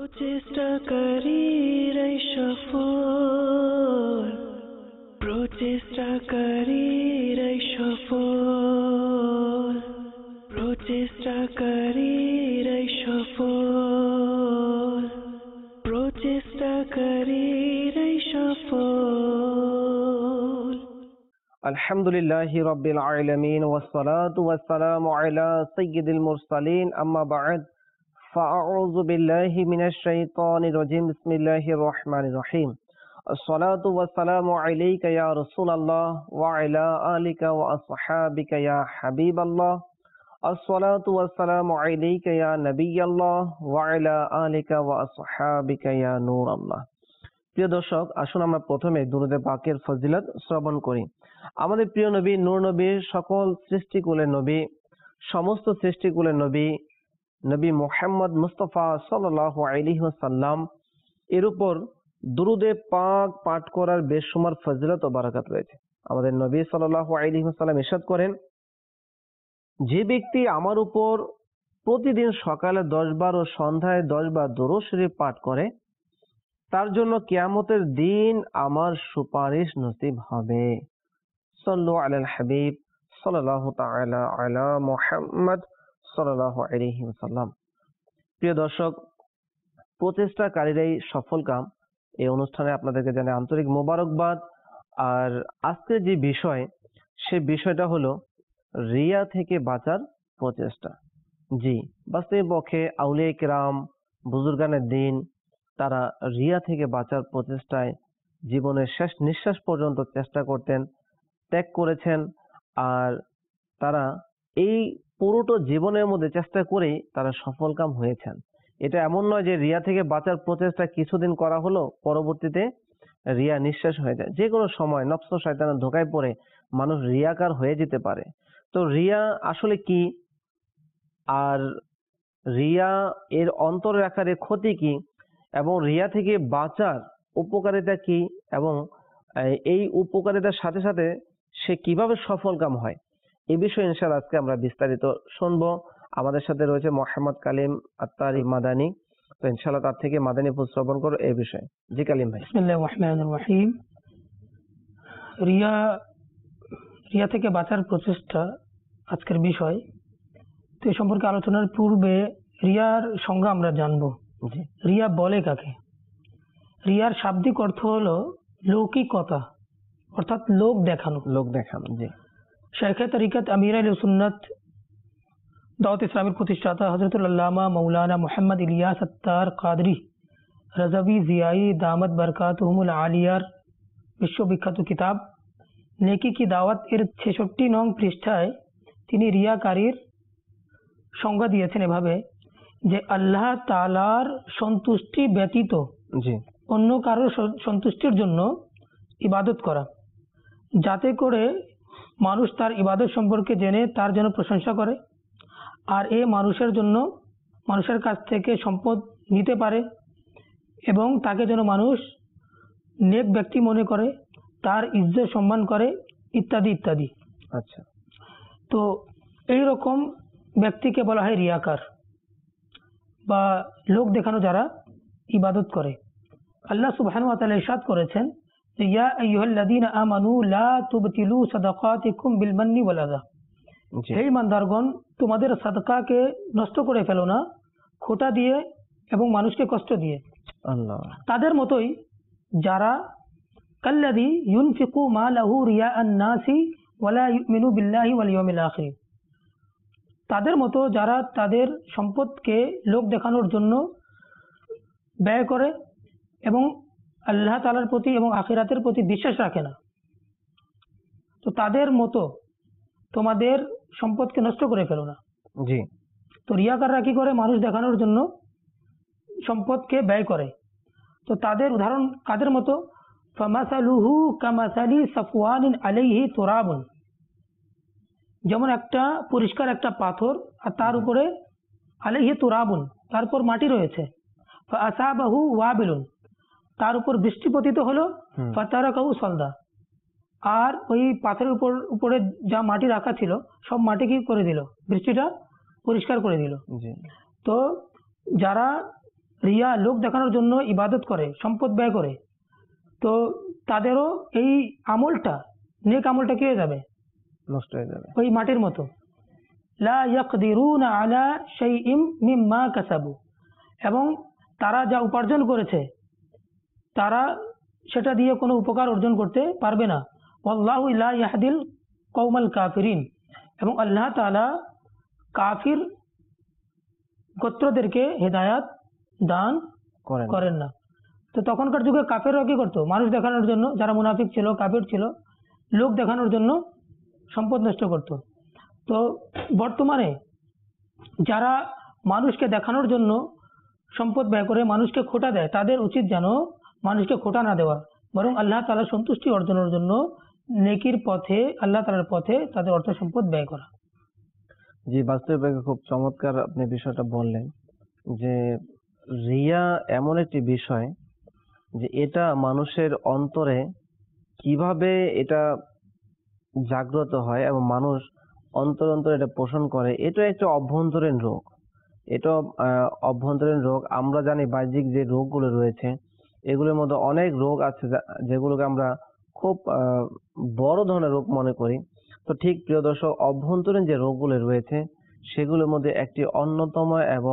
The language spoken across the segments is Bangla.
প্রচেষ্টাকারী সফল, প্রচেষ্টাকারী সফল, প্রচেষ্টাকারী সফল, প্রচেষ্টাকারী সফল। আলহামদুলিল্লাহি রাব্বিল আলামিন ওয়াসসালাতু ওয়াসসালামু আলা সাইয়্যিদিল মুরসালিন আম্মা বা'দ ফাআউযু বিল্লাহি মিনাশ শাইতানির রাজিম বিসমিল্লাহির রহমানির রহিম। আসসালাতু ওয়াসসালামু আলাইকা ইয়া রাসূলুল্লাহ ওয়া আলা আলিকা ওয়া আসহাবিকা ইয়া হাবিবাল্লাহ। আসসালাতু ওয়াসসালামু আলাইকা ইয়া নাবিয়াল্লাহ ওয়া আলা আলিকা ওয়া আসহাবিকা ইয়া নূরাল্লাহ। প্রিয় দর্শক, আসুন আমরা প্রথমে দুরূদে পাকের ফজিলত শ্রবণ করি। আমাদের প্রিয় নবী নূর নবী, সকল সৃষ্টিকুলের নবী, সমস্ত সৃষ্টিকুলের নবী, নবী মুহাম্মদ মুস্তাফা সাল্লাল্লাহু আলাইহি ওয়াসাল্লাম এর উপর দুরূদে পাক পাঠ করার বেশুমার ফজিলত ও বারাকাত রয়েছে। আমাদের নবী সাল্লাল্লাহু আলাইহি ওয়াসাল্লাম ইরশাদ করেন, যে ব্যক্তি আমার উপর প্রতিদিন সকালে 10 বার ও সন্ধ্যায় 10 বার দুরূদ শরীফ পাঠ করে, তার জন্য কিয়ামতের দিন আমার সুপারিশ নসিব হবে। সাল্লু আলাল হাবিব সাল্লাল্লাহু তাআলা আলা মুহাম্মদ সাল্লাল্লাহু আলাইহি ওয়াসাল্লাম। প্রিয় দর্শক, প্রচেষ্টাকারীরাই সফল কাম এই অনুষ্ঠানে আপনাদেরকে জানাই আন্তরিক মোবারকবাদ। আর আজকে যে বিষয়, সে বিষয়টা হলো রিয়া থেকে বাঁচার প্রচেষ্টা। জি, বাস্তবপক্ষে আউলিয়া কিরাম, বুজুর্গানের দিন, তারা রিয়া থেকে বাঁচার প্রচেষ্টায় জীবনের শেষ নিঃশ্বাস পর্যন্ত চেষ্টা করতেন, ত্যাগ করেছেন। আর তারা এই পুরোটা জীবনের মধ্যে চেষ্টা করেই তারা সফলকাম হয়েছেন। এটা এমন নয় যে রিয়া থেকে বাঁচার প্রচেষ্টা কিছুদিন করা হলো, পরবর্তীতে রিয়া নিঃশ্বাস হয়ে যায়। যে কোনো সময় নফস শয়তানের ধোঁকায় পড়ে মানুষ রিয়াকার হয়ে যেতে পারে। তো রিয়া আসলে কি, আর রিয়া এর অন্তরের আকারে ক্ষতি কি, এবং রিয়া থেকে বাঁচার উপকারিতা কি, এবং এই উপকারিতার সাথে সাথে সে কিভাবে সফলকাম হয়, এই বিষয়ে ইনশাআল্লাহ আজকে আমরা বিস্তারিত শুনবো। আমাদের সাথে রয়েছে মোহাম্মদ কালিম আত্তারি মাদানী। তো ইনশাআল্লাহ তার থেকে মাদানী শ্রবণ করো এই বিষয়ে। জি কালিম ভাই। বিসমিল্লাহির রহমানির রহিম। রিয়া থেকে বাঁচার প্রচেষ্টা আজকের বিষয়। তো এই সম্পর্কে আলোচনার পূর্বে রিয়ার সংজ্ঞা আমরা জানবো। রিয়া বলে কাকে? রিয়ার শাব্দিক অর্থ হলো লৌকিকতা, অর্থাৎ লোক দেখানো। জি। শাইখে তরিকত আমির আহলে সুন্নাত দাওয়াত ইসলামের প্রতিষ্ঠাতা হযরতুল আল্লামা মাওলানা মুহাম্মদ ইলিয়াস আত্তার কাদরি রাজাবি জিয়াই দামাত বরকাতুহুমুল আলিয়ার বিশ্ববিখ্যাত কিতাব নেকি কি দাওয়াত এর 66 নং পৃষ্ঠায় তিনি রিয়াকারীর সংজ্ঞা দিয়েছেন এভাবে, যে আল্লাহ তাআলার সন্তুষ্টি ব্যতীত অন্য কারো সন্তুষ্টির জন্য ইবাদত করা, যাতে করে মানুষ তার ইবাদত সম্পর্কে জেনে তার জন্য প্রশংসা করে, আর এ মানুষের কাছ থেকে সম্পদ নিতে পারে, এবং তাকে যেন মানুষ নেক ব্যক্তি মনে করে, তার ইজ্জত সম্মান করে, ইত্যাদি ইত্যাদি। আচ্ছা, তো এই রকম ব্যক্তিকে বলা হয় রিয়াকার বা লোক দেখানো যারা ইবাদত করে। আল্লাহ সুবহানাহু ওয়া তাআলা ইরশাদ করেছেন, ইয়া আইয়ুহাল্লাযীনা আমানু লা তুবতিলু সাদাকাতিকুম বিল মান্নি ওয়াল আযা। হে ঈমানদারগণ, তোমাদের সাদকাকে নষ্ট করে ফেলো না খোঁটা দিয়ে এবং মানুষকে কষ্ট দিয়ে। তাদের মতোই যারা কাল্লাযী ইউনফিকু মালাহু রিয়াআন নাসি ওয়া লা ইউমিনু বিল্লাহি ওয়াল ইয়াউমিল আখির, তাদের মতো যারা তাদের সম্পদকে লোক দেখানোর জন্য ব্যয় করে এবং আল্লাহ তাআলার প্রতি এবং আখিরাতের প্রতি বিশ্বাস রাখে না। তো তাদের মতো তোমাদের সম্পদকে নষ্ট করে ফেলো না। জি। তো রিয়াকাররা কি করে? মানুষ দেখানোর জন্য সম্পদকে ব্যয় করে। তো তাদের উদাহরণ কাদের মতো? ফামাসালুহু কামাসালি সাফওয়ানিন আলাইহি তুরাবুন, যেমন একটা পরিষ্কার একটা পাথর আর তার উপরে আলাইহি তুরাবুন, তারপর মাটি রয়েছে, ফাআসাবাহু ওয়াবিলুন, তার উপর বৃষ্টি পতিত হলো, ফাতারাকাহু সালদা, আর ওই পাথরের উপরে যা মাটি রাখা ছিল সব মাটি কি করে দিল? বৃষ্টিটা পরিষ্কার করে দিল। তো যারা রিয়া লোক দেখানোর জন্য ইবাদত করে, সম্পদ ব্যয় করে, তো তাদেরও এই আমলটা, নেক আমলটা কি হয়ে যাবে? নষ্ট হয়ে যাবে। ওই মাটির মতো। লা ইয়াকদিরুনা আলা শাইইম মিম্মা কাসাবু, এবং তারা যা উপার্জন করেছে তারা সেটা দিয়ে কোনো উপকার অর্জন করতে পারবে না। ওয়াল্লাহু লা ইয়াহদিল কওমাল কাফিরিন, এবং আল্লাহ তাআলা কাফির গোত্রদেরকে হেদায়াত দান করেন না। তো তখনকার যুগে কাফেররা কি করতো? মানুষ দেখানোর জন্য, যারা মুনাফিক ছিল, কাফির ছিল, লোক দেখানোর জন্য সম্পদ নষ্ট করত। তো বর্তমানে যারা মানুষকে দেখানোর জন্য সম্পদ ব্যয় করে মানুষকে খোটা দেয়, তাদের উচিত যেন মানুষকে খোটা না দেওয়া, বরং আল্লাহ তাআলার সন্তুষ্টি অর্জনের জন্য নেকির পথে, আল্লাহ তাআলার পথে তাদের অর্থ সম্পদ ব্যয় করা। জি, বাস্তবে খুব চমৎকার আপনি বিষয়টা বললেন যে রিয়া এমন একটি বিষয় যে এটা মানুষের অন্তরে কিভাবে এটা জাগ্রত হয় এবং মানুষ অন্তরে এটা পোষণ করে, এটা একটা অভ্যন্তরীণ রোগ। এটা অভ্যন্তরীণ রোগ। আমরা জানি বাহ্যিক যে রোগগুলো রয়েছে এগুলোর মধ্যে অনেক রোগ আছে যেগুলোকে আমরা খুব বড় ধরনের রোগ মনে করি। তো ঠিক প্রিয় দর্শক, অভ্যন্তরীণ যে রোগগুলো রয়েছে সেগুলোর মধ্যে একটি অন্যতম এবং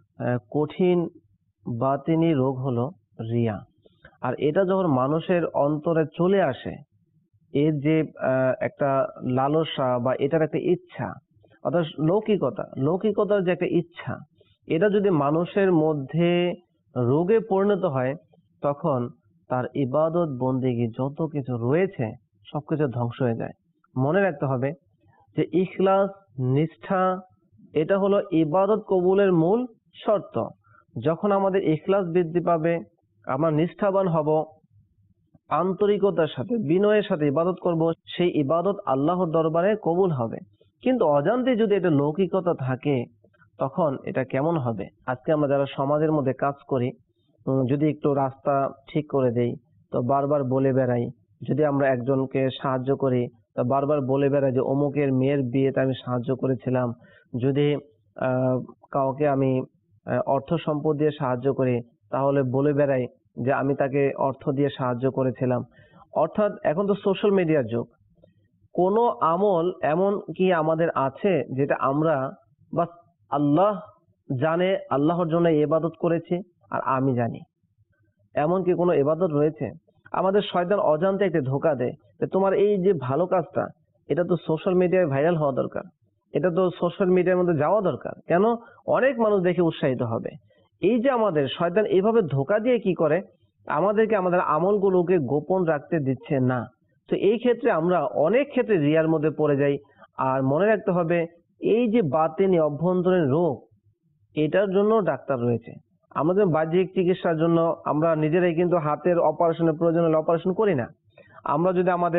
কঠিন বাতিনি রোগ হলো রিয়া। আর এটা যখন মানুষের অন্তরে চলে আসে, এর যে একটা লালসা বা এটার একটা ইচ্ছা, অর্থাৎ লৌকিকতার যে একটা ইচ্ছা, এটা যদি মানুষের মধ্যে রোগে পরিণত হয়, তখন তার ইবাদত বন্দেগী যত কিছু রয়েছে সবকিছু ধ্বংস হয়ে যায়। মনে রাখতে হবে যে ইখলাস, নিষ্ঠা, এটা হলো ইবাদত কবুলের মূল শর্ত। যখন আমাদের ইখলাস বৃদ্ধি পাবে, আমরা নিষ্ঠাবান হব, আন্তরিকতার সাথে, বিনয়ের সাথে ইবাদত করব, সেই ইবাদত আল্লাহর দরবারে কবুল হবে। কিন্তু অজান্তে যদি এটা লৌকিকতা থাকে, তখন এটা কেমন হবে? আজকে আমরা যারা সমাজের মধ্যে কাজ করি, যদি একটু রাস্তা ঠিক করে দেই তো বারবার বলে বেড়াই, যদি আমরা একজনকে সাহায্য করি তো বারবার বলে বেড়াই যে অমুকের মেয়ের বিয়েতে আমি সাহায্য করেছিলাম, যদি কাউকে আমি অর্থ সম্পদ দিয়ে সাহায্য করি তাহলে বলে বেড়াই যে আমি তাকে অর্থ দিয়ে সাহায্য করেছিলাম। অর্থাৎ এখন তো সোশ্যাল মিডিয়ার যুগ, কোনো আমল এমন কি আমাদের আছে যেটা আমরা বাস আল্লাহ জানে, আল্লাহর জন্য ইবাদত করেছি আর আমি জানি, এমন কি কোনো ইবাদত রয়েছে? আমাদের শয়তান অজান্তে একটা ধোঁকা দেয় যে তোমার এই যে ভালো কাজটা, এটা তো সোশ্যাল মিডিয়ায় ভাইরাল হওয়া দরকার, এটা তো সোশ্যাল মিডিয়ার মধ্যে যাওয়া দরকার, কেন অনেক মানুষ দেখে উৎসাহিত হবে। এই যে আমাদের শয়তান এইভাবে ধোঁকা দিয়ে কি করে, আমাদেরকে আমাদের আমলগুলোকে গোপন রাখতে দিচ্ছে না। তো এই ক্ষেত্রে আমরা অনেক ক্ষেত্রে রিয়ার মধ্যে পড়ে যাই। আর মনে রাখতে হবে, এই যে বাতেনি অভ্যন্তরীণ রোগ, এটার জন্য ডাক্তার রয়েছে। আমাদের বাহ্যিক চিকিৎসার জন্য আমরা নিজেরাই কিন্তু হাতের অপারেশনের প্রয়োজন হলে অপারেশন করি না। আমরা যদি আমাদের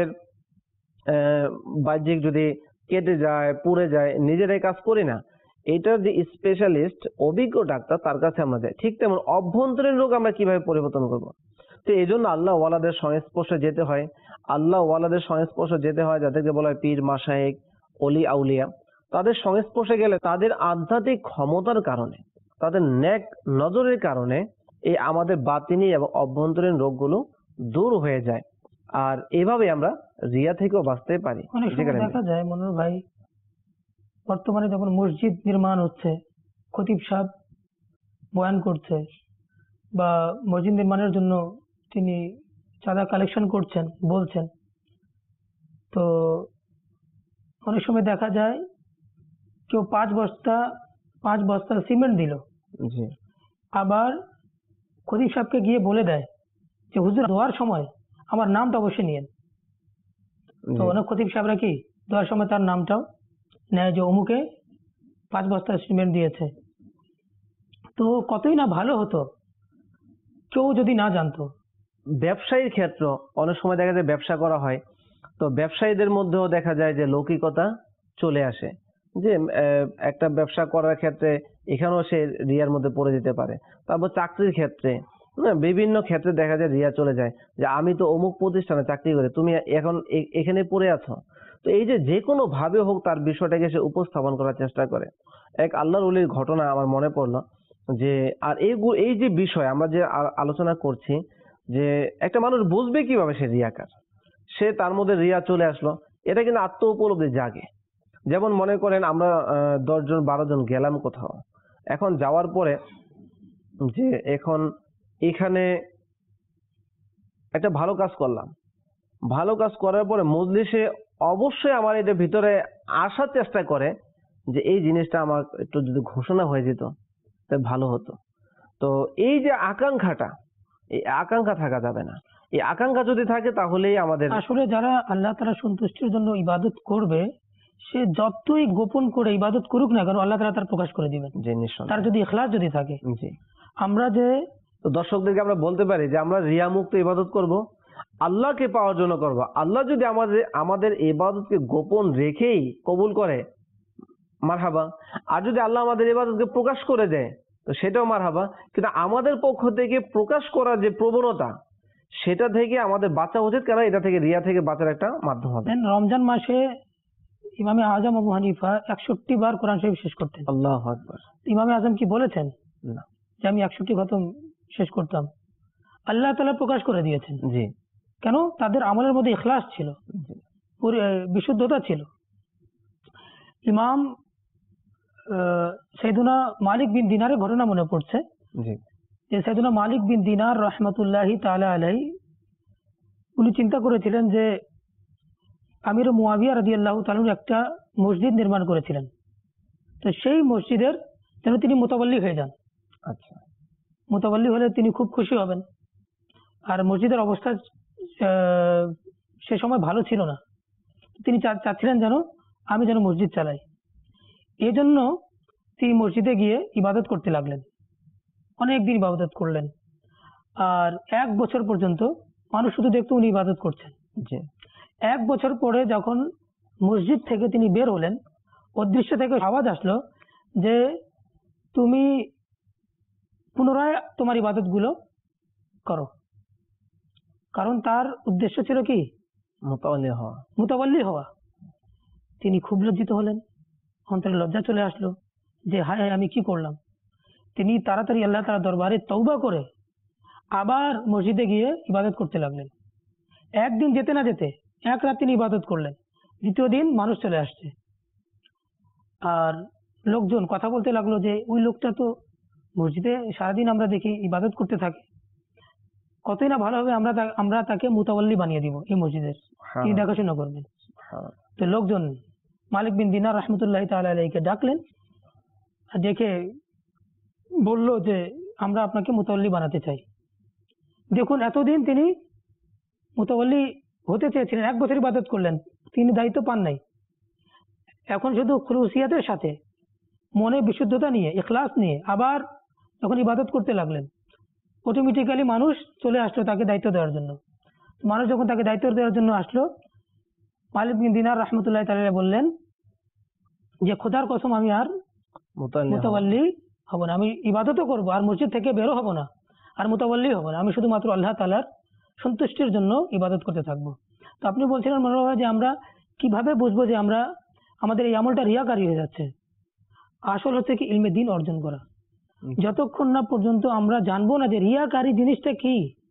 বাহ্যিক যদি কেটে যায়, পুড়ে যায়, নিজেরাই কাজ করি না। এটার যে স্পেশালিস্ট, অভিজ্ঞ ডাক্তার, তার কাছে আমরা যাই। ঠিক তেমন অভ্যন্তরীণ রোগ আমরা কিভাবে পরিবর্তন করব? তো এই জন্য আল্লাহ ওয়ালাদের সংস্পর্শে যেতে হয়। আল্লাহ ওয়ালাদের সংস্পর্শে যেতে হয় যাদেরকে বলা হয় পীর, মাশায়েখ, অলি, আউলিয়া। তাদের সংস্পর্শে গেলে তাদের আধ্যাত্মিক ক্ষমতার কারণে, তাদের নেক নজরের কারণে এই আমাদের বাতিনি এবং অভ্যন্তরীণ রোগগুলো দূর হয়ে যায়। আর এভাবে আমরা রিয়া থেকেও বাঁচতে পারি। অনেক সময় দেখা যায় মনোহর ভাই, বর্তমানে যখন মসজিদ নির্মাণ হচ্ছে, খতিব সাহেব বয়ান করছে বা মসজিদ নির্মাণের জন্য তিনি চাঁদা কালেকশন করছেন, বলছেন, তো অনেক সময় দেখা যায় কেউ 5 বস্তা সিমেন্ট দিল, আবার খতিব সাহেবকে গিয়ে বলে দেয় যে হুজুর দোয়ার সময় আমার নামটা অবশ্যই নিয়েন। তো অনেক খতিব সাহেবরা কি দোয়ার সময় তার নামটাও নেয় যে অমুকে 5 বস্তা সিমেন্ট দিয়েছে। তো কতই না ভালো হতো কেউ যদি না জানতো। ব্যবসায়ীর ক্ষেত্র অনেক সময় দেখা যায় ব্যবসা করা হয়, তো ব্যবসায়ীদের মধ্যেও দেখা যায় যে লৌকিকতা চলে আসে, যে একটা ব্যবসা করার ক্ষেত্রে এখানেও সে রিয়ার মধ্যে পড়ে যেতে পারে। তারপর চাকরির ক্ষেত্রে, বিভিন্ন ক্ষেত্রে দেখা যায় রিয়া চলে যায় যে আমি তো অমুক প্রতিষ্ঠানে চাকরি করি, তুমি এখন এখানে পড়ে আছো। তো এই যে কোনো ভাবে হোক তার বিষয়টাকে সে উপস্থাপন করার চেষ্টা করে। এক আল্লাহর ওলির ঘটনা আমার মনে পড়লো। যে আর এই যে বিষয় আমরা যে আলোচনা করছি, যে একটা মানুষ বুঝবে কিভাবে সে রিয়াকার, সে তার মধ্যে রিয়া চলে আসলো, এটা কিন্তু আত্ম উপলব্ধি জাগে। যেমন মনে করেন আমরা 10 জন 12 জন গেলাম কোথাও, এখন যাওয়ার পরে যে এখন এখানে একটা ভালো কাজ করলাম, ভালো কাজ করার পরে মজলিসে অবশ্যই আমার এটা ভিতরে আসার চেষ্টা করে যে এই জিনিসটা আমার একটু যদি ঘোষণা হয়ে যেত তাহলে ভালো হতো। তো এই যে আকাঙ্ক্ষাটা, এই আকাঙ্ক্ষা থাকা যাবে না। এই আকাঙ্ক্ষা যদি থাকে তাহলেই আমাদের আসলে যারা আল্লাহ তাআলা সন্তুষ্টির জন্য ইবাদত করবে, সে যতই গোপন করে ইবাদত করুক না কেন, আল্লাহ তাআলা তার প্রকাশ করে দিবেন, যে নিঃসন্দেহে। তার যদি ইখলাস যদি থাকে। জি, আমরা যে তো দর্শকদেরকে আমরা বলতে পারি যে আমরা রিয়া মুক্ত ইবাদত করব, আল্লাহকে পাওয়ার জন্য করব। আল্লাহ যদি আমাদের ইবাদতকে গোপন রেখেই কবুল করে, মারহাবা। আর যদি আল্লাহ আমাদের ইবাদতকে প্রকাশ করে দেয় তো সেটাও মারহাবা। কিন্তু আমাদের পক্ষ থেকে প্রকাশ করার যে প্রবণতা, সেটা থেকে আমাদের বাঁচা উচিত, কারণ এটা থেকে রিয়া থেকে বাঁচার একটা মাধ্যম হবে। রমজান মাসে ইমামে আজম আবু হানিফা 61 বার কোরআন শরীফ শেষ করতেন। আল্লাহু আকবার। ইমামে আজম কি বলেছেন না। যে আমি 61 খতম শেষ করতাম? আল্লাহ তাআলা প্রকাশ করে দিয়েছেন। জি। কেন? তাদের আমলের মধ্যে ইখলাস ছিল, জি। বিশুদ্ধতা ছিল। ইমাম সাইয়েদুনা মালিক বিন দিনারের ঘটনা মনে পড়ছে। জি। যে সাইয়েদুনা মালিক বিন দিনার রহমাতুল্লাহি তাআলা আলাইহি, উনি চিন্তা করেছিলেন যে আমির মুয়াবিয়া রাদিয়াল্লাহু তাআলা একটা মসজিদ নির্মাণ করেছিলেন, তো সেই মসজিদের যেন তিনি মুতাওয়াল্লি হয়ে যান। আচ্ছা। মুতাওয়াল্লি হলে তিনি খুব খুশি হবেন। আর মসজিদের অবস্থা সে সময় ভালো ছিল না, তিনি চাচ্ছিলেন যেন আমি যেন মসজিদ চালাই। এই জন্য তিনি মসজিদে গিয়ে ইবাদত করতে লাগলেন। অনেক দিন ইবাদত করলেন, আর 1 বছর পর্যন্ত মানুষ শুধু দেখতো উনি ইবাদত করছেন। জি। 1 বছর পরে যখন মসজিদ থেকে তিনি বের হলেন, অদৃশ্য থেকে আওয়াজ আসলো যে তুমি পুনরায় তোমার ইবাদত গুলো করো। কারণ তার উদ্দেশ্য ছিল কি? মুতাওয়াল্লি হওয়া। তিনি খুব লজ্জিত হলেন, অন্তরে লজ্জা চলে আসলো যে হায় হায় আমি কি করলাম। তিনি তাড়াতাড়ি আল্লাহ তাআলার দরবারে তওবা করে আবার মসজিদে গিয়ে ইবাদত করতে লাগলেন। একদিন যেতে না যেতে 1 রাত তিনি ইবাদত করলেন, দ্বিতীয় দিন মানুষ চলে আসছে, আর লোকজন কথা বলতে লাগলো যে ওই লোকটা তো মসজিদে সারাদিন আমরা দেখি ইবাদত করতে থাকে, কতই না ভালো হবে আমরা তাকে মুতাওয়াল্লি বানিয়ে দিব এই মসজিদের, তিনি দেখাশোনা করবেন। তো লোকজন মালিক বিন দিনার রাহমাতুল্লাহি তাআলা আলাইহিকে ডাকলেন, আর ডেকে বলল যে আমরা আপনাকে মুতাওয়াল্লি বানাতে চাই। দেখুন, এতদিন তিনি মুতাওয়াল্লি হতে চেয়েছিলেন, 1 বছর ইবাদত করলেন, তিনি দায়িত্ব পান নাই। এখন শুধু খুলুসিয়াতের সাথে, মনে বিশুদ্ধতা নিয়ে, ইখলাস নিয়ে আবার যখন ইবাদত করতে লাগলেন, অটোমেটিক্যালি মানুষ চলে আসলো তাকে দায়িত্ব দেওয়ার জন্য। মানুষ যখন তাকে দায়িত্ব দেওয়ার জন্য আসলো, মালিক বিন দিনার রাহমাতুল্লাহি তাআলা বললেন যে খোদার কসম আমি আর মুতাওয়াল্লি হব না, আমি ইবাদতও করবো আর মসজিদ থেকে বেরো হব না, আর মুতাওয়াল্লি হব না, আমি শুধুমাত্র আল্লাহ তাআলার সন্তুষ্টির জন্য ইবাদত করতে থাকবো। তো আপনি বলছিলেন মনে হয় যে আমরা কিভাবে বুঝবো যে আমাদের এই আমলটা রিয়াকারী হয়ে যাচ্ছে? আসল হচ্ছে কি ইলমে দ্বীন অর্জন করা। যতক্ষণ না পর্যন্ত আমরা জানবো না যে রিয়াকারী জিনিসটা কি,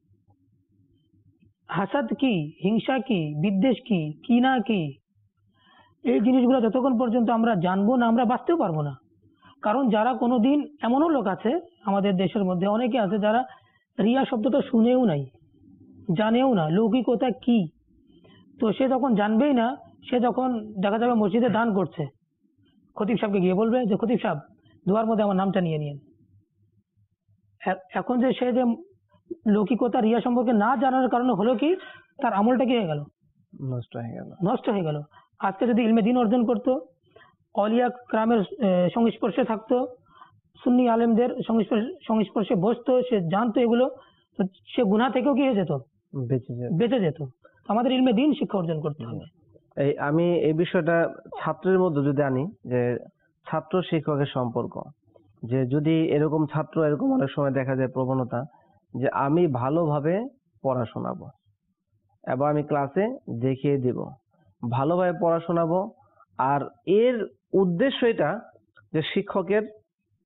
হাসাদ কি, হিংসা কি, বিদ্বেষ কি, কিনা কি, এই জিনিসগুলো যতক্ষণ পর্যন্ত আমরা জানবো না, আমরা বাঁচতেও পারবো না। কারণ যারা কোনোদিন, এমনও লোক আছে আমাদের দেশের মধ্যে অনেকে আছে যারা রিয়া শব্দটা শুনেও নাই, জানেও না লৌকিকতা কি। তো সে যখন জানবেই না, সে যখন দেখা যাবে মসজিদে দান করছে, খতিব সাহেবকে গিয়ে বলবে যে খতিব সাহেব দোয়ার মধ্যে আমার নামটা নিয়ে নিন। এখন যে সে যে লৌকিকতা রিয়া সম্পর্কে না জানার কারণে হলো কি, তার আমলটা কি হয়ে গেল? নষ্ট হয়ে গেল। আজকে যদি ইলমে দ্বীন অর্জন করতো, অলিয়া ক্রামের সংস্পর্শে থাকতো, সুন্নি আলেমদের সংস্পর্শে বসতো, সে জানতো এগুলো, তো সে গুনাহ থেকেও কি হয়ে যেত? বেঁচে যেত। আমাদের ইলমে দ্বীন শিক্ষা অর্জন করতে হবে। আমি এই বিষয়টা ছাত্রের মধ্যে যদি আনি, যে ছাত্র শিক্ষকের সম্পর্ক, যে যদি এরকম ছাত্র, এরকম অনেক সময় দেখা যায় প্রবণতা যে আমি ভালোভাবে পড়া শোনাবো এবং আমি ক্লাসে দেখিয়ে দিব, ভালোভাবে পড়া শোনাবো, আর এর উদ্দেশ্য এটা যে শিক্ষকের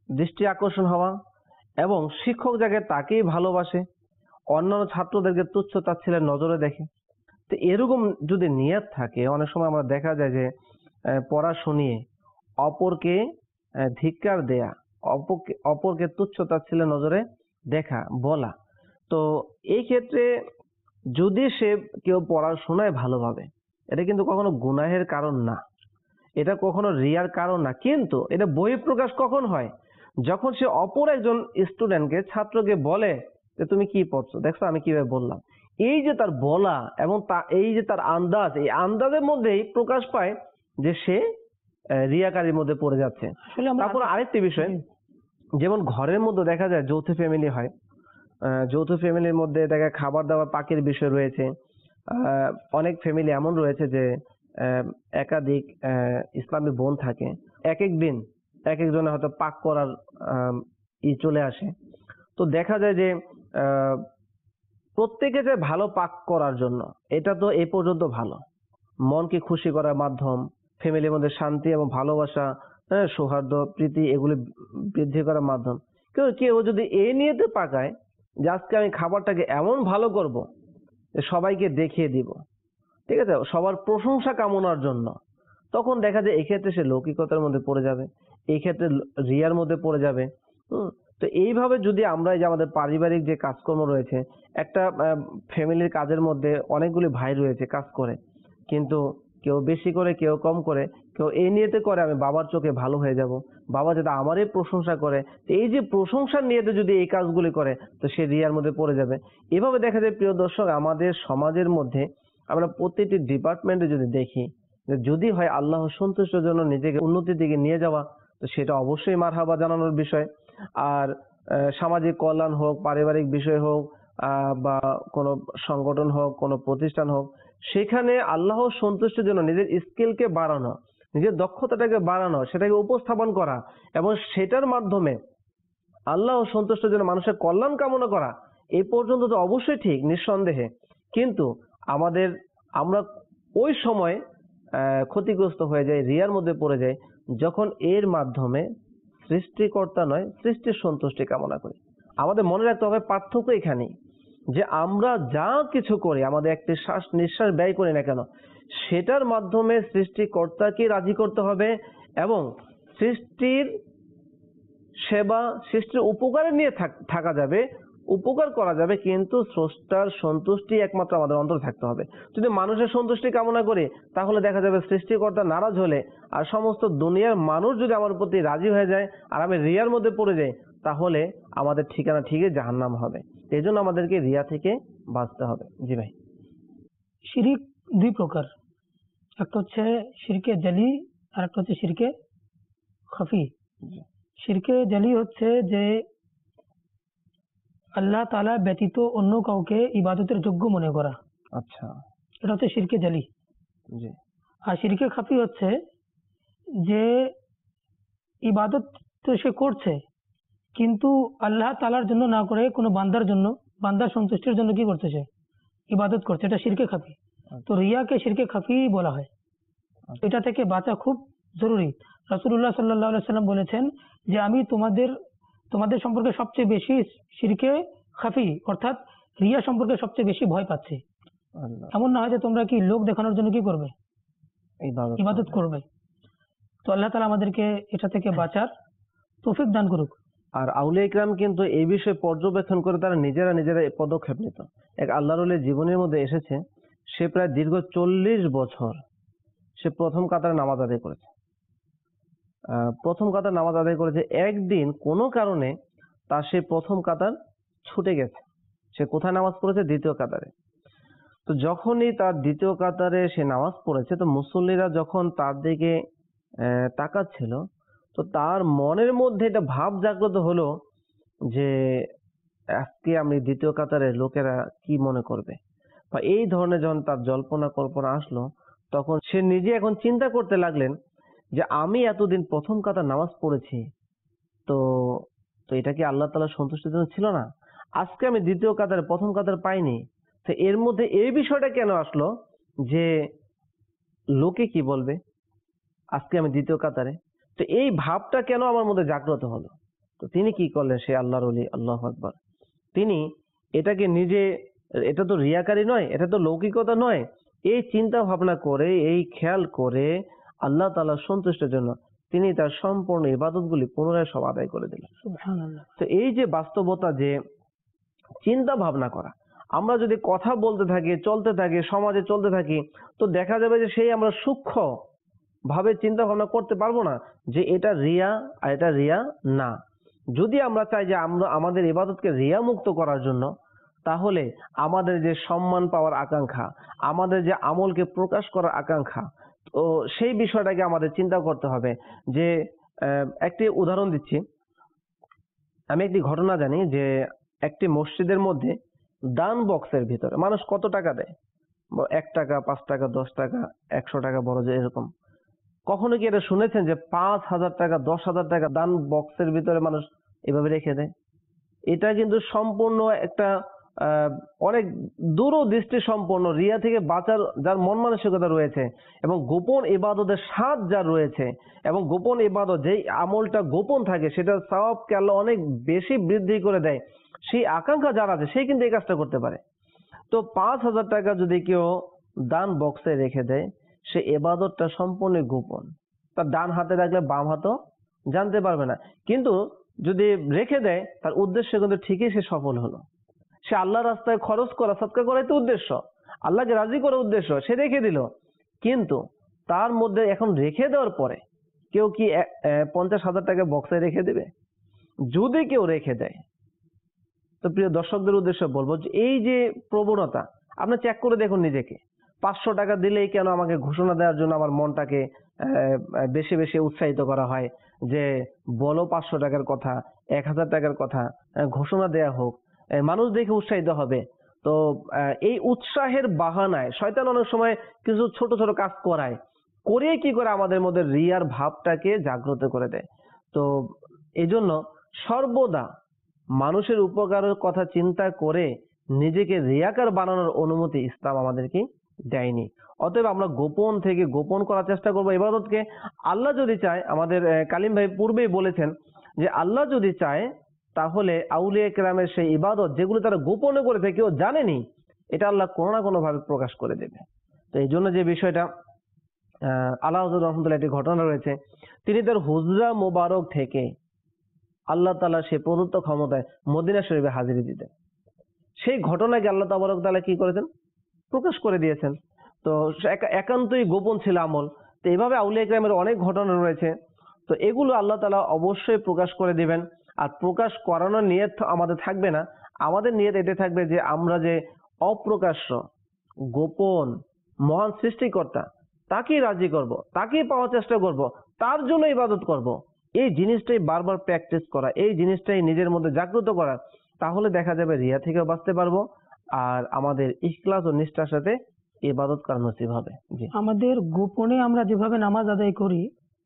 দৃষ্টি আকর্ষণ হওয়া, এবং শিক্ষক যাকে তাকেই ভালোবাসে, অন্যান্য ছাত্রদেরকে তুচ্ছ তাচ্ছিল্যের নজরে দেখে। তো এরকম যদি নিয়ত থাকে, অনেক সময় আমরা দেখা যায় যে পড়া শুনিয়ে অপরকে ধিক্কার দেয়া, অপরকে তুচ্ছ তাচ্ছিল্যের নজরে দেখা, বলা। তো এই ক্ষেত্রে যদি সে কেউ পড়াশোনায় ভালোভাবে, এটা কিন্তু কখনো গুনাহের কারণ না, এটা কখনো রিয়ার কারণ না, কিন্তু এটা বহিঃপ্রকাশ কখন হয়? যখন সে অপর একজন স্টুডেন্টকে, ছাত্রকে বলে যে তুমি কি পড়ছো, দেখছো আমি কিভাবে বললাম। এই যে তার বলা এবং এই যে তার আন্দাজ, এই আন্দাজের মধ্যেই প্রকাশ পায় যে সে রিয়াকারীর মধ্যে পড়ে যাচ্ছে। আসলে আমরা তারপর আরেকটি বিষয়, যেমন ঘরের মধ্যে দেখা যায় যৌথ ফ্যামিলি হয়, যৌথ ফ্যামিলির মধ্যে দেখা খাবার দাবার পাকের বিষয় রয়েছে। অনেক ফ্যামিলি এমন রয়েছে যে একাধিক ইসলামী বোন থাকে, এক এক দিন এক একজনের হয়তো পাক করার চলে আসে। তো দেখা যায় যে প্রত্যেকে যে ভালো পাক করার জন্য, এটা তো এই পর্যন্ত ভালো, মনকে খুশি করার মাধ্যম, ফ্যামিলির মধ্যে শান্তি এবং ভালোবাসা, সৌহার্দ্য প্রীতি এগুলি বৃদ্ধি করার মাধ্যম। কেউ যদি এই নিয়েতে পাকায় যে আজকে আমি খাবারটাকে এমন ভালো করব যে সবাইকে দেখিয়ে দিব, ঠিক আছে, সবার প্রশংসা কামনার জন্য, তখন দেখা যায় এক্ষেত্রে সে লৌকিকতার মধ্যে পড়ে যাবে, এই ক্ষেত্রে রিয়ার মধ্যে পড়ে যাবে। তো এইভাবে যদি আমরা এই যে আমাদের পারিবারিক যে কাজকর্ম রয়েছে, একটা ফ্যামিলির কাজের মধ্যে অনেকগুলি ভাই রয়েছে কাজ করে, কিন্তু কেউ বেশি করে, কেউ কম করে, কেউ এই নিয়েতে করে আমি বাবার চোখে ভালো হয়ে যাব, বাবা যাতে আমারই প্রশংসা করে। তো এই যে প্রশংসার নিয়েতে যদি এই কাজগুলি করে, তো সে রিয়ার মধ্যে পড়ে যাবে। এভাবে দেখা যায় প্রিয় দর্শক, আমাদের সমাজের মধ্যে আমরা প্রতিটি ডিপার্টমেন্টে যদি দেখি, যদি হয় আল্লাহ সন্তুষ্টের জন্য নিজেকে উন্নতির দিকে নিয়ে যাওয়া, তো সেটা অবশ্যই মারহাবা জানানোর বিষয়। আর সামাজিক কল্যাণ হোক, পারিবারিক বিষয় হোক, বা কোনো সংগঠন হোক, কোনো প্রতিষ্ঠান হোক, সেখানে আল্লাহ সন্তুষ্টের জন্য নিজের স্কিলকে বাড়ানো, নিজের দক্ষতাটাকে বাড়ানো, সেটাকে উপস্থাপন করা, এবং সেটার মাধ্যমে আল্লাহ সন্তুষ্টের জন্য মানুষের কল্যাণ কামনা করা, এই পর্যন্ত তো অবশ্যই ঠিক, নিঃসন্দেহে। কিন্তু আমরা ওই সময় ক্ষতিগ্রস্ত হয়ে যাই, রিয়ার মধ্যে পড়ে যাই, যখন এর মাধ্যমে সৃষ্টিকর্তা নয়, সৃষ্টির সন্তুষ্টি কামনা করি। আমাদের মনে রাখতে হবে পার্থক্য এখানেই, যে আমরা যা কিছু করি, আমাদের একটি শ্বাস নিঃশ্বাস ব্যয় করি না কেন, সেটার মাধ্যমে সৃষ্টিকর্তাকে রাজি করতে হবে, এবং সৃষ্টির সেবা, সৃষ্টির উপকারে নিয়ে থাকা যাবে, উপকার করা যাবে, কিন্তু স্রষ্টার সন্তুষ্টি একমাত্র আমাদের অন্তরে থাকতে হবে। যদি মানুষের সন্তুষ্টি কামনা করি, তাহলে দেখা যাবে সৃষ্টিকর্তা নারাজ হলে, আর সমস্ত দুনিয়ার মানুষ যদি আমার প্রতি রাজি হয়ে যায় আর আমি রিয়ার মধ্যে পড়ে যাই, তাহলে আমাদের ঠিকানা ঠিকই জাহান্নাম হবে। এই জন্য আমাদেরকে রিয়া থেকে বাঁচতে হবে। জি ভাই। শিরিক দুই প্রকার, একটা হচ্ছে শিরকে জলি আর একটা হচ্ছে শিরকে খফি। শিরকে জলি হচ্ছে যে আল্লাহ তাআলা ব্যতীত অন্য কাউকে ইবাদতের যোগ্য মনে করা, আচ্ছা, এটা হচ্ছে শিরকে জলি। জি। আর শিরকে খফি হচ্ছে যে ইবাদত তো সে করছে, কিন্তু আল্লাহ তাআলার জন্য না করে কোনো বান্দার জন্য, বান্দার সন্তুষ্টির জন্য কি করতেছে, ইবাদত করছে, এটা শিরকে খফি। তো রিয়াকে শিরকে খফি বলা হয়। এটা থেকে বাঁচা খুব জরুরি। রাসূলুল্লাহ সাল্লাল্লাহু আলাইহি সাল্লাম বলেছেন যে আমি তোমাদের সম্পর্কে সবচেয়ে বেশি শিরকে খফি অর্থাৎ রিয়া সম্পর্কে সবচেয়ে বেশি ভয় পাচ্ছি। এমন না হয় যে তোমরা কি লোক দেখানোর জন্য কি করবে, ইবাদত করবে। তো আল্লাহ তাআলা আমাদেরকে এটা থেকে বাঁচার তৌফিক দান করুক। আর আউলিয়া ইকরাম কিন্তু এই বিষয়ে পর্যবেক্ষণ করে তারা নিজেরা এই পদক্ষেপ নিত। এক আল্লাহর ওলির জীবনের মধ্যে এসেছে, সে প্রায় দীর্ঘ 40 বছর সে প্রথম কাতারে নামাজ আদায় করেছে। একদিন কোনো কারণে তার সেই প্রথম কাতার ছুটে গেছে। সে কোথায় নামাজ পড়েছে? দ্বিতীয় কাতারে। তো যখনই তার দ্বিতীয় কাতারে সে নামাজ পড়েছে, তো মুসল্লিরা যখন তার দিকে তাকাচ্ছিল, তো তার মনের মধ্যে এটা ভাব জাগ্রত হলো যে আজকে আমি দ্বিতীয় কাতারে, লোকেরা কি মনে করবে, বা এই ধরনের যখন তার জল্পনা কল্পনা আসলো, তখন সে নিজে এখন চিন্তা করতে লাগলেন যে আমি এতদিন প্রথম কাতার নামাজ পড়েছি, তো এটা কি আল্লাহ তাআলার সন্তুষ্টির জন্য ছিল না? আজকে আমি দ্বিতীয় কাতারে, প্রথম কাতার পাইনি, তো এর মধ্যে এই বিষয়টা কেন আসলো যে লোকে কি বলবে, আজকে আমি দ্বিতীয় কাতারে? তো এই ভাবটা কেন আমার মধ্যে জাগ্রত হলো? তো তিনি কি করলেন, সে আল্লাহর ওলি, আল্লাহু আকবার, তিনি এটাকে নিজে, এটা তো রিয়াকারী নয়, এটা তো লৌকিকতা নয়, এই চিন্তা ভাবনা করে, এই খেয়াল করে আল্লাহ তাআলার সন্তুষ্টির জন্য তিনি তার সম্পূর্ণ ইবাদতগুলি পুনরায় সব আদায় করে দিলেন। সুবহানাল্লাহ। তো এই যে বাস্তবতা, যে চিন্তা ভাবনা করা, আমরা যদি কথা বলতে থাকি, চলতে থাকি, সমাজে চলতে থাকি, তো দেখা যাবে যে সেই আমরা সূক্ষ্ম ভাবে চিন্তা ভাবনা করতে পারবো না যে এটা রিয়া আর এটা রিয়া না। যদি আমরা চাই যে আমরা আমাদের ইবাদতকে রিয়া মুক্ত করার জন্য, তাহলে আমাদের যে সম্মান পাওয়ার আকাঙ্ক্ষা, আমাদের যে আমলকে প্রকাশ করার আকাঙ্ক্ষা, তো সেই বিষয়টাকে আমাদের চিন্তা করতে হবে। যে একটি উদাহরণ দিচ্ছি, আমি একটি ঘটনা জানি যে একটি মসজিদের মধ্যে দান বক্সের ভিতরে মানুষ কত টাকা দেয়, 1 টাকা, 5 টাকা, 10 টাকা, 100 টাকা, বড় যে এরকম। কখনো কি এটা শুনেছেন যে 5,000 টাকা, 10,000 টাকা দান বক্সের ভিতরে মানুষ এভাবে রেখে দেয়? এটা কিন্তু সম্পূর্ণ একটা অনেক দূরদৃষ্টি সম্পন্ন, রিয়া থেকে বাঁচার যার মন মানসিকতা রয়েছে, এবং গোপন ইবাদতের স্বাদ যার রয়েছে, এবং গোপন ইবাদত যেই আমলটা গোপন থাকে সেটার সওয়াবকে আল্লাহ অনেক বেশি বৃদ্ধি করে দেয়, সেই আকাঙ্ক্ষা যার আছে সেই কিন্তু এই কাজটা করতে পারে। তো 5,000 টাকা যদি কেউ দান বক্সে রেখে দেয়, সে ইবাদতটা সম্পূর্ণ গোপন, তার ডান হাতে রাখলে বাম হাতও জানতে পারবে না। কিন্তু যদি রেখে দেয়, তার উদ্দেশ্য কিন্তু ঠিকই সে সফল হলো। সে আল্লাহ রাস্তায় খরচ করা, সদকা করাই তো উদ্দেশ্য, আল্লাহকে রাজি করার উদ্দেশ্য, সে রেখে দিল। কিন্তু তার মধ্যে এখন রেখে দেওয়ার পরে কেউ কি 50,000 টাকা বক্সে রেখে দেবে? যদি কেউ রেখে দেয়, তো প্রিয় দর্শকদের উদ্দেশ্যে বলবো যে এই যে প্রবণতা, আপনি চেক করে দেখুন নিজেকে। 500 টাকা দিলেই কেন আমাকে ঘোষণা দেওয়ার জন্য আমার মনটাকে বেশি বেশি উৎসাহিত করা হয় যে বলো 500 টাকার কথা, 1,000 টাকার কথা, ঘোষণা দেয়া হোক, মানুষ দেখে উৎসাহিত হবে। তো এই উৎসাহের বাহানায় শয়তান অনেক সময় কিছু ছোট ছোট কাজ করায়, করে কি করে আমাদের মধ্যে রিয়ার ভাবটাকে জাগ্রত করে দেয়। তো এই জন্য সর্বদা মানুষের উপকারের কথা চিন্তা করে নিজেকে রিয়াকার বানানোর অনুমতি ইসলাম আমাদেরকে দেয়নি। অতএব আমরা গোপন থেকে গোপন করার চেষ্টা করবো ইবাদতকে। আল্লাহ যদি চায়, আমাদের কালিম ভাই পূর্বেই বলেছেন যে আল্লাহ যদি চায় তাহলে আউলিয়া কেরামের সেই ইবাদত যেগুলো তারা গোপনে করেছে, কেউ জানেনি, এটা আল্লাহ কোনো না কোনো ভাবে প্রকাশ করে দেবে। তো এই জন্য যে বিষয়টা, আল্লাহ হযরত রহমতুল্লাহ একটি ঘটনা রয়েছে, তিনি তার হুজরা মোবারক থেকে আল্লাহ তাআলা সে প্রদত্ত ক্ষমতায় মদিনা শরীফে হাজিরি দিতেন। সেই ঘটনাকে আল্লাহ তাবারক তাআলা কি করেছেন, প্রকাশ করে দিয়েছেন। তো একান্তই গোপন ছিল আমল। তো এইভাবে আউলিয়া কেরামের অনেক ঘটনা রয়েছে। তো এগুলো আল্লাহ তাআলা অবশ্যই প্রকাশ করে দিবেন। আর প্রকাশ করানোর নিয়ত আমাদের থাকবে না, আমাদের নিয়ত এটা থাকবে যে আমরা যে অপ্রকাশ্য গোপন মহান সৃষ্টিকর্তা, তাকেই রাজি করব, তাকেই পাওয়ার চেষ্টা করব, তার জন্য ইবাদত করব। এই জিনিসটাই বারবার প্র্যাকটিস করা, এই জিনিসটাই নিজের মধ্যে জাগ্রত করা, তাহলে দেখা যাবে রিয়া থেকেও বাঁচতে পারবো, আর আমাদের ইখলাস ও নিষ্ঠার সাথে ইবাদত করা নসিব হবে। জি। আমাদের গোপনে আমরা যেভাবে নামাজ আদায় করি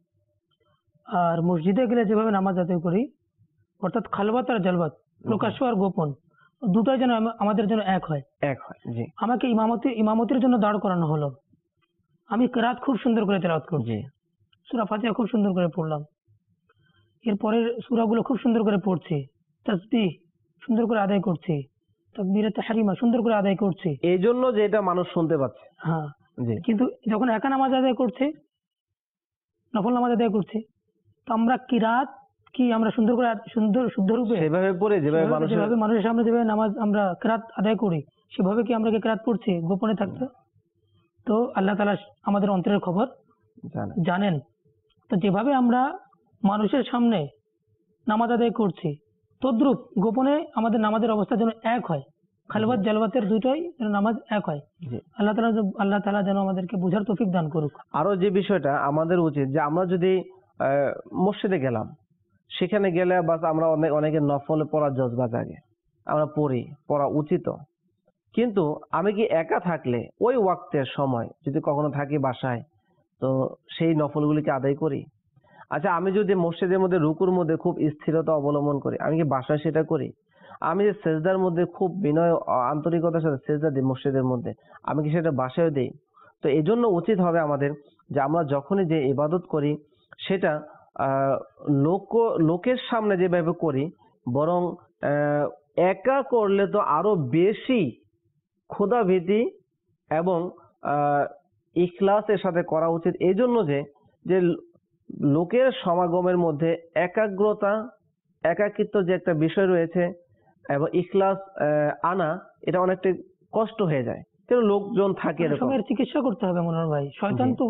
আর মসজিদে গেলে যেভাবে নামাজ আদায় করি, অর্থাৎ খালওয়াত আর জালওয়াত, প্রকাশ্য আর গোপন, দুটাই যেন আমাদের জন্য এক হয়। এক হয়। জি আমাকে ইমামতির জন্য দাঁড় করানো হলো, আমি কিরাত খুব সুন্দর করে তেলাওয়াত করছি, জি সূরা ফাতিহা খুব সুন্দর করে পড়লাম, এরপরের সূরাগুলো খুব সুন্দর করে পড়ছি, তাসবিহ সুন্দর করে আদায় করছি, তাকবীরে তাহরিমা সুন্দর করে আদায় করছি। এই জন্য যে এটা মানুষ শুনতে পাচ্ছে। হ্যাঁ, জি কিন্তু যখন একা নামাজ আদায় করছি, নফল নামাজ আদায় করছি, তো আমরা কিরাত কি আমরা সুন্দর করে শুদ্ধ রূপে সেভাবে পড়ে যেভাবে যেভাবে মানুষের সামনে যেভাবে নামাজ আমরা কিরাত আদায় করি, সেভাবে কি আমরা কি কিরাত পড়ছি গোপনে থাকতে? তো আল্লাহ তাআলা আমাদের অন্তরের খবর জানেন। তো যেভাবে আমরা মানুষের সামনে নামাজ আদায় করছি, তদ্রূপ গোপনে আমাদের নামাজের অবস্থা যেন এক হয়, খালওয়াত জালওয়াতের দুটোই যেন নামাজ এক হয়। আল্লাহ তাআলা যেন আমাদেরকে বুঝার তৌফিক দান করুক। আরো যে বিষয়টা আমাদের উচিত, যে আমরা যদি মসজিদে গেলাম, সেখানে গেলে বাস আমরা অনেকে নফল পড়ার জজবা জাগে, আমরা পড়া উচিত, কিন্তু আমি কি একা থাকলে ওই ওয়াক্তের সময় যদি কখনো থাকি বাসায়, তো সেই নফলগুলিকে আদায় করি? আচ্ছা, আমি যদি মসজিদের মধ্যে রুকুর মধ্যে খুব স্থিরতা অবলম্বন করি, আমি কি বাসায় সেটা করি? আমি যে সেজদার মধ্যে খুব বিনয় আন্তরিকতার সাথে সেজদা দিই মসজিদের মধ্যে, আমি কি সেটা বাসায় দিই? তো এই জন্য উচিত হবে আমাদের যে আমরা যখনই যে ইবাদত করি সেটা আহ, লোকের সামনে যেভাবে করি, বরং একা করলে তো আরো বেশি ক্ষুধাভীতি এবং ইখলাসের সাথে করা উচিত। এই জন্য যে লোকের সমাগমের মধ্যে একাকিত্ব যে একটা বিষয় রয়েছে এবং ইখলাস আনা, এটা অনেকটা কষ্ট হয়ে যায়, কেন লোকজন থাকে এরকম। সময়ের চিকিৎসা করতে হবে মনোহর ভাই। শয়তান তো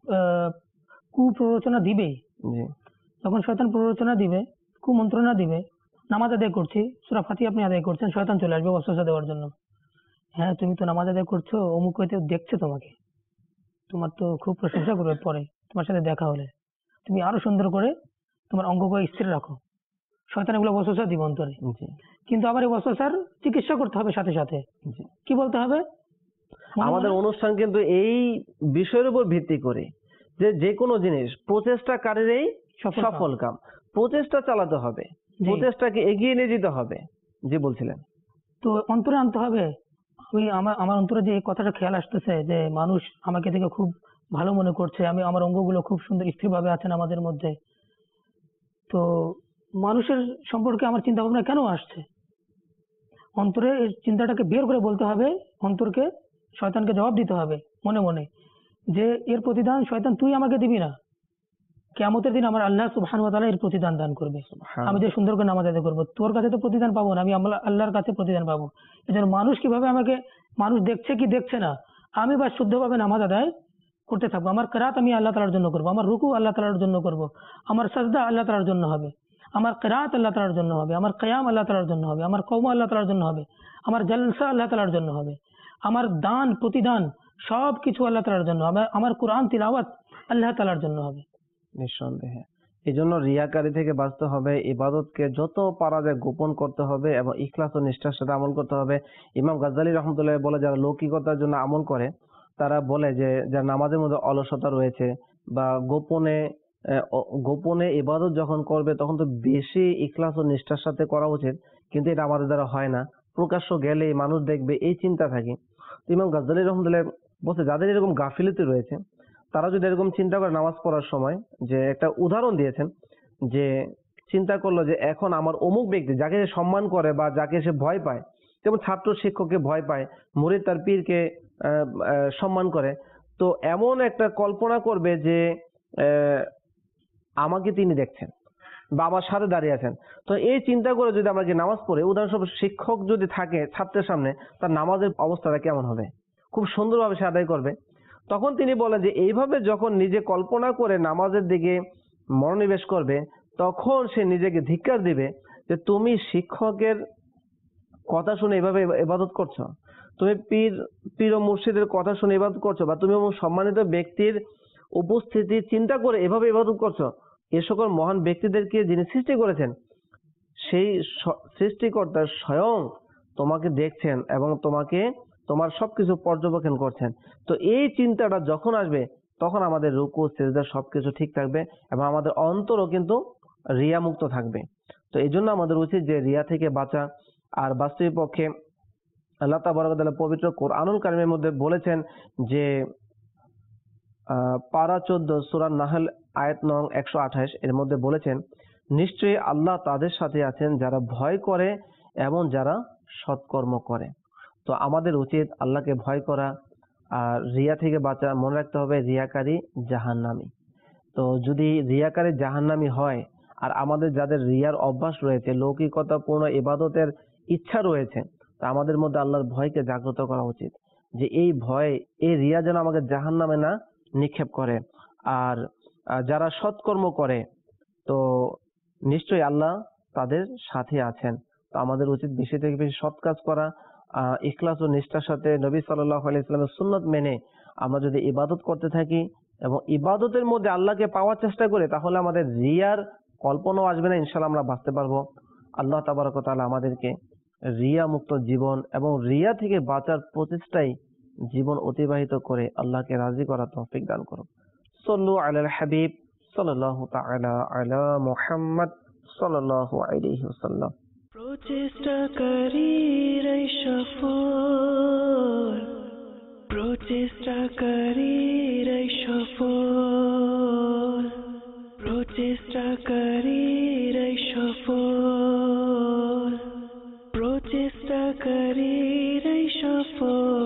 কুপ্ররোচনা দিবেই। যখন শয়তান প্ররোচনা দিবে, কুমন্ত্রণা দিবে, নামাজ আদায় করছি, সূরা ফাতিহা আপনি আদায় করছেন, শয়তান চলে আসবে ওয়াসওয়াসা দেওয়ার জন্য। হ্যাঁ, তুমি তো নামাজ আদায় করছো, অমুক হয়তো দেখছে তোমাকে, তোমার তো খুব প্রশংসা করবে পরে তোমার সাথে দেখা হলে, তুমি আরো সুন্দর করে তোমার অঙ্গকে স্থির রাখো। শয়তান এগুলো ওয়াসওয়াসা দিবে অন্তরে। কিন্তু আবার এই ওয়াসওয়াসার চিকিৎসা করতে হবে সাথে সাথে। কি বলতে হবে? আমাদের অনুষ্ঠান কিন্তু এই বিষয়ের উপর ভিত্তি করে যে কোনো জিনিস প্রচেষ্টাকারীরই সফল কাম। প্রচেষ্টা চালাতে হবে, প্রচেষ্টাকে এগিয়ে নিয়ে যেতে হবে। জি বলছিলেন। তো অন্তরে আনতে হবে। আমি আমার অন্তরে যে এই কথাটা খেয়াল আসতেছে যে মানুষ আমাকে দেখে খুব ভালো মনে করছে, আমার অঙ্গগুলো খুব সুন্দর স্থিরভাবে আছেন আমাদের মধ্যে। তো মানুষের সম্পর্কে আমার চিন্তা ভাবনা কেন আসছে? অন্তরে এই চিন্তাটাকে বের করে বলতে হবে, অন্তরকে, শয়তানকে জবাব দিতে হবে মনে মনে যে এর প্রতিদান শয়তান তুই আমাকে দিবি না, কিয়ামতের দিন আমার আল্লাহ সুবহানাহু ওয়া তাআলা এর প্রতিদান দান করবে। আমি যে সুন্দর করে নামাজ আদায় করবো, তোর কাছে তো প্রতিদান পাবো না, আমি আল্লাহর কাছে প্রতিদান পাবো। এজন্য মানুষ কিভাবে আমাকে, মানুষ দেখছে কি দেখছে না, আমি বা শুদ্ধভাবে নামাজ আদায় করতে থাকবো। আমার কিরাত আমি আল্লাহ তাআলার জন্য করবো, আমার রুকু আল্লাহ তাআলার জন্য করবো, আমার সাজদা আল্লাহ তাআলার জন্য হবে, আমার কিরাত আল্লাহ তাআলার জন্য হবে, আমার কিয়াম আল্লাহ তাআলার জন্য হবে, আমার কওম আল্লাহ তাআলার জন্য হবে, আমার জলসা আল্লাহ তাআলার জন্য হবে, আমার দান প্রতিদান সব কিছু আল্লাহ তাআলার জন্য হবে, আমার কোরআন তিলাওয়াত আল্লাহ তাআলার জন্য হবে। নিঃসন্দেহে এই জন্য রিয়াকারি থেকে বাঁচতে হবে, ইবাদতকে যত পারা যায় গোপন করতে হবে এবং ইখলাস ও নিষ্ঠার সাথে আমল করতে হবে। ইমাম গাজ্জালী রহমতুল্লাহ বলে, যারা লৌকিকতার জন্য আমল করে তারা বলে যে যার নামাজের মধ্যে অলসতা রয়েছে বা গোপনে ইবাদত যখন করবে তখন তো বেশি ইখলাস ও নিষ্ঠার সাথে করা উচিত, কিন্তু এটা আমাদের দ্বারা হয় না। প্রকাশ্য গেলে মানুষ দেখবে, এই চিন্তা থাকে। ইমাম গাজ্জালী রহমতুল্লাহ বলছে, যাদের এরকম গাফিলতি রয়েছে তারা যদি এরকম চিন্তা করে নামাজ পড়ার সময়, যে একটা উদাহরণ দিয়েছেন যে চিন্তা করলো যে এখন আমার অমুক ব্যক্তি যাকে সে সম্মান করে বা যাকে সে ভয় পায়, যেমন ছাত্র শিক্ষককে ভয় পায়, মুরিদ তার পীরকে সম্মান করে, তো এমন একটা কল্পনা করবে যে আমাকে তিনি দেখছেন বা আমার সাথে দাঁড়িয়ে আছেন। তো এই চিন্তা করে যদি আমরা কি নামাজ পড়ে, উদাহরণস্বরূপ শিক্ষক যদি থাকে ছাত্রের সামনে, তার নামাজের অবস্থাটা কেমন হবে? খুব সুন্দরভাবে সে আদায় করবে। তখন তিনি বলেন যে এইভাবে যখন নিজে কল্পনা করে নামাজের দিকে মনোনিবেশ করবে, তখন সে নিজেকে ধিক্কার দিবে যে তুমি শিক্ষকের কথা শুনে এভাবে ইবাদত করছো, তুমি পীর ও মুর্শিদের কথা শুনে ইবাদত করছো, বা তুমি সম্মানিত ব্যক্তির উপস্থিতি চিন্তা করে এভাবে ইবাদত করছো। এ সকল মহান ব্যক্তিদেরকে যিনি সৃষ্টি করেছেন, সেই সৃষ্টিকর্তা স্বয়ং তোমাকে দেখছেন এবং তোমার সবকিছু পর্যবেক্ষণ করছেন। তো এই চিন্তাটা যখন আসবে, তখন আমাদের রুকু সিজদা সবকিছু ঠিক থাকবে এবং আমাদের অন্তরও কিন্তু রিয়া মুক্ত থাকবে। তো এই জন্য আমাদের উচিত যে রিয়া থেকে বাঁচা। আর বাস্তবিক পক্ষে আল্লাহ তাবারক ওয়া তাআলা পবিত্র কোরআনুল কারীমের মধ্যে বলেছেন যে পারা 14 সূরা নাহল আয়াত নং 128 এর মধ্যে বলেছেন, নিশ্চয়ই আল্লাহ তাদের সাথে আছেন যারা ভয় করে এবং যারা সৎকর্ম করে। তো আমাদের উচিত আল্লাহকে ভয় করা আর রিয়া থেকে বাঁচা। মনে রাখতে হবে রিয়াকারী জাহান্নামী। তো যদি রিয়াকারী জাহান্নামী হয়, আর আমাদের যাদের রিয়ার অভ্যাস রয়েছে, লৌকিকতাপূর্ণ ইবাদতের ইচ্ছা রয়েছে, তা আমাদের মধ্যে আল্লাহর ভয়কে জাগ্রত করা উচিত, যে এই ভয়, এই রিয়া যেন আমাকে জাহান্নামে না নিক্ষেপ করে। আর যারা সৎকর্ম করে, তো নিশ্চয়ই আল্লাহ তাদের সাথে আছেন। তো আমাদের উচিত বেশি থেকে বেশি সৎ কাজ করা, ইখলাস ও নিষ্ঠার সাথে নবী সাল্লাল্লাহু আলাইহি ওয়াসাল্লামের সুন্নাত মেনে আমরা যদি ইবাদত করতে থাকি এবং ইবাদতের মধ্যে আল্লাহকে পাওয়ার চেষ্টা করি, তাহলে আমাদের রিয়ার কল্পনাও আসবে না, ইনশাআল্লাহ আমরা বাঁচতে পারবো। আল্লাহ তাবারক ওয়া তাআলা আমাদেরকে রিয়া মুক্ত জীবন এবং রিয়া থেকে বাঁচার প্রচেষ্টায় জীবন অতিবাহিত করে আল্লাহকে রাজি করার তৌফিক দান করুন। সাল্লু আলাল হাবিব সাল্লাল্লাহু তাআলা আলা মুহাম্মদ সাল্লাল্লাহু আলাইহি ওয়াসাল্লাম। প্রচেষ্টাকারীরাই সফল, প্রচেষ্টাকারীরাই সফল, প্রচেষ্টা মুস্তফা